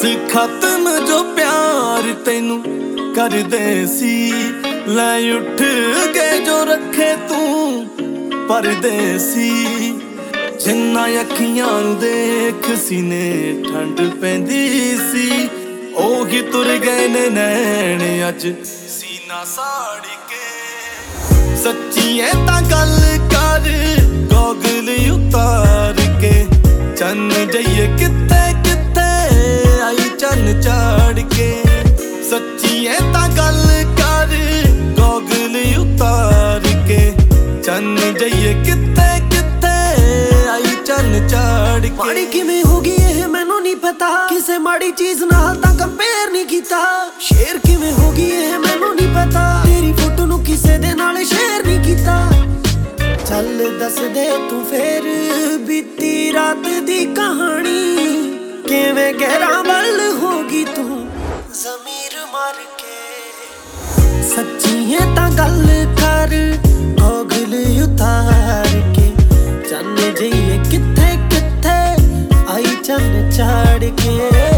खत्म जो प्यार तेनू करदे सी, लै उठ के जो रखे तू परदेसी। जिन्ना अखियां देख सीने ठंड पैंदी सी, ओही तुर गए ने नैन अज सीना साड़ के। सच्ची तां गल कर गॉगल उतार के, चन जाइए कित्ते कित्ते आई चन चाड़ के। सच्ची तां गल कर गॉगल उतार के, चन जाइए कित्ते कित्ते आई चन चाड़ के। माड़ी किवें हो गई ये मैनू नहीं पता, किसे माड़ी चीज नाल तां कंपेयर नहीं कीता। शेर किवें हो गई ये मैनू नहीं पता, तेरी फोटो नू किसे दे नाल शेयर नहीं कीता। चल दस दे तू फेर बीती रात दी कहानी, किवें गहरा बल होगी तू ज़मीर मार के। सच्ची है तां गल कर गॉगल उतार के, चन जाइए कित्थे कित्थे आई चन चाड़ के।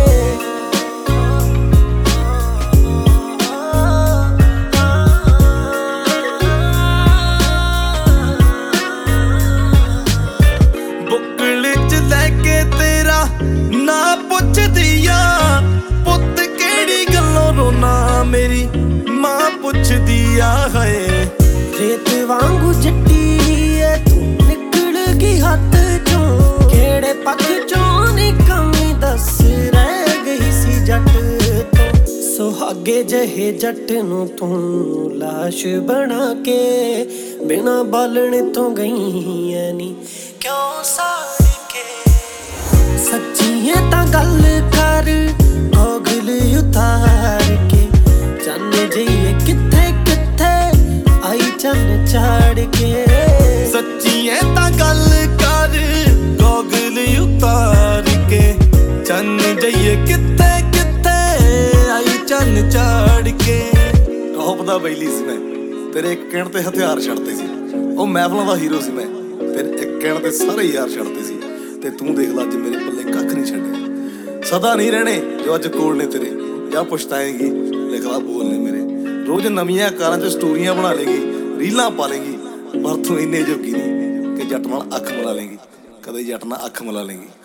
मेरी मां पुछदी है रेत वांगू जट्टी है तू निकल गई हाथ चों, केड़े पख चों नी कमी दस रह गई सी जट तो। सुहागे जहे जट नू तू लाश बना के, बिना बालण तो गई है नी क्यों साड़ के। सच्ची है तां गल कर गॉगल उतार के, चन जाइए कित्थे कित्थे आई चन चाड़ के। सच्ची तां गल कर गॉगल उतार के, चन जाइए कित्थे कित्थे आई चन चाड़ के। टॉप दा बैली सी मैं, तेरे एक कहण ते हथियार छड्डते सी। ओ महफलों दा हीरो सी मैं, तेरे एक कहण ते सारे यार छड्डते सी। ते तू देख ला अज मेरे पल्ले कख नहीं छड्डिया। सदा नहीं रहने जो अज कोल ने तेरे, जा पछताएगी लिख ला बोल ने मेरे। रोज नवीं कारां च स्टोरियां बना लेगी, रीलां पा लेगी, पर तू इन्ने जोगी नहीं कि जट नाल अख मिला लेंगी, कदे जट नाल अख मिला लेंगी।